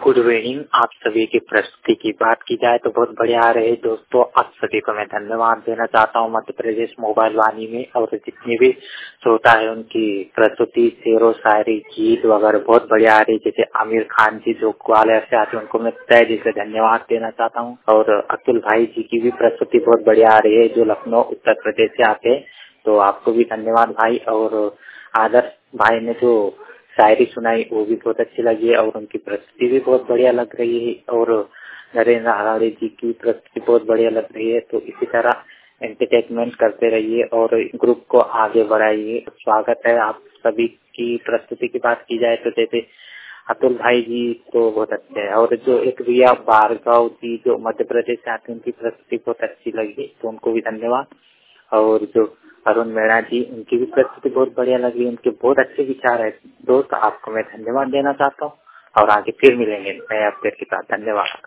Good evening. आप सभी की प्रस्तुति की बात की जाए तो बहुत बढ़िया आ रहे दोस्तों। आप सभी को मैं धन्यवाद देना चाहता हूँ मध्य प्रदेश मोबाइल वाणी में, और जितनी भी श्रोता है उनकी प्रस्तुति शेरो शायरी गीत वगैरह बहुत बढ़िया आ रही। जैसे आमिर खान जी जो ग्वालियर से आते हैं उनको मैं तहे दिल से धन्यवाद देना चाहता हूँ, और अतुल भाई जी की भी प्रस्तुति बहुत बढ़िया आ रही है जो लखनऊ उत्तर प्रदेश से आते हैं, तो आपको भी धन्यवाद भाई। और आदर्श भाई ने जो शायरी सुनाई वो भी बहुत अच्छी लगी है और उनकी प्रस्तुति भी बहुत बढ़िया लग रही है, और नरेंद्र हराड़े जी की प्रस्तुति बहुत बढ़िया लग रही है। तो इसी तरह एंटरटेनमेंट करते रहिए और ग्रुप को आगे बढ़ाइए। स्वागत है आप सभी की। प्रस्तुति की बात की जाए तो जैसे अतुल भाई जी तो बहुत अच्छे हैं, और जो एक रिया भार्गव जी जो मध्य प्रदेश से आते हैं उनकी प्रस्तुति बहुत अच्छी लगी, तो उनको भी धन्यवाद। और जो अरुण मेहरा जी उनकी भी प्रस्तुति बहुत बढ़िया लगी, उनके बहुत अच्छे विचार है। दोस्त आपको मैं धन्यवाद देना चाहता हूँ और आगे फिर मिलेंगे नए अपडेट के साथ। धन्यवाद।